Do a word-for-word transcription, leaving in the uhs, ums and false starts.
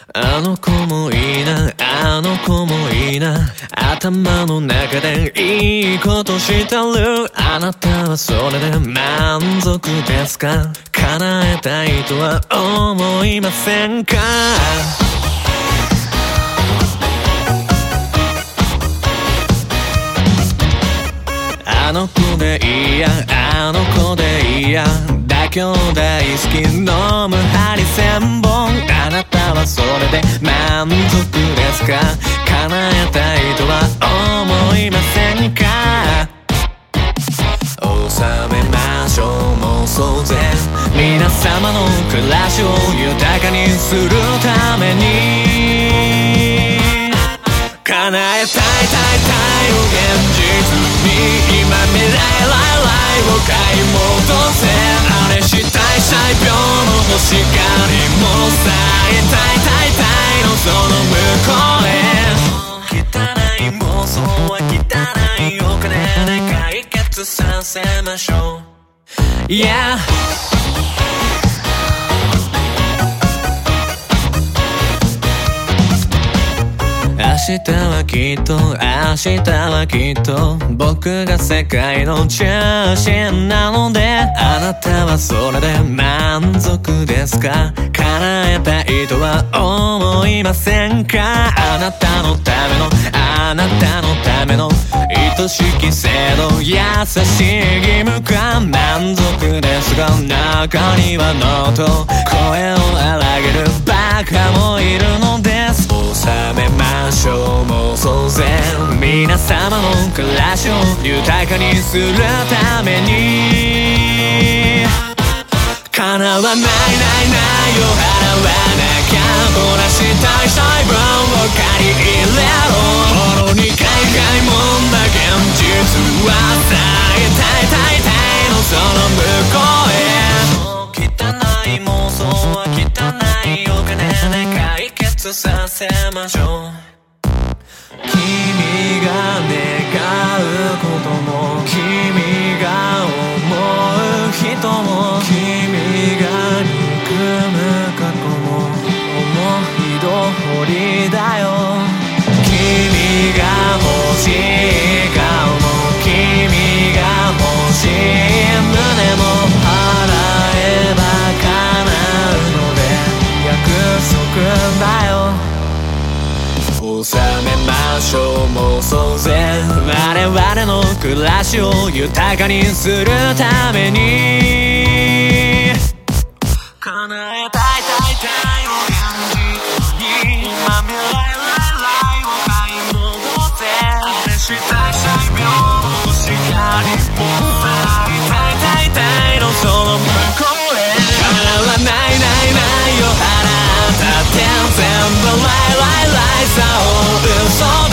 あの子もいいな、あの子もいいな、頭の中でいいことしてる。あなたはそれで満足ですか？叶えたいとは思いませんか？あの子でいいや、あの子でいいや、妥協大好き飲む針千本。あなたはそれで満足ですか？叶えたいとは思いませんか？収めましょう妄想で皆様の暮らしを豊かにするために叶えたいたいたいを現実に今未来来来を買い戻せ。あれしたいしたい秒の星がにもさえたいたいたいのその向こうへ。汚い妄想は汚いお金で解決させましょう。Yeah明日はきっと明日はきっと僕が世界の中心なのであなたはそれで満足ですか？叶えたいとは思いませんか？あなたのためのあなたのための愛しき制度優しい義務感満足ですが中にはノーと声を荒げるバカもいるのです。収めましょう妄想ぜ皆様の暮らしを豊かにするために叶わないないないを払わなきゃこなしたいしたい分を借り入れろ。ほろに海外もんだ現実はさえたいたいたいのその向こうへ。汚い妄想は汚いお金で解決させましょう。君が願うことも君が思う人も君が憎む過去も思い通りだよ。君が欲しい顔も君が欲しい胸も払えば叶うので約束だよ。収めましょう妄想ぜ我々の暮らしを豊かにするために叶えたいたいたいを現実に今未来来来を買い戻せ。あれしたいしたい秒のしかりもさえたいたいたいのその向こうへ。叶わないないないを払ったって全部来来来さを嘘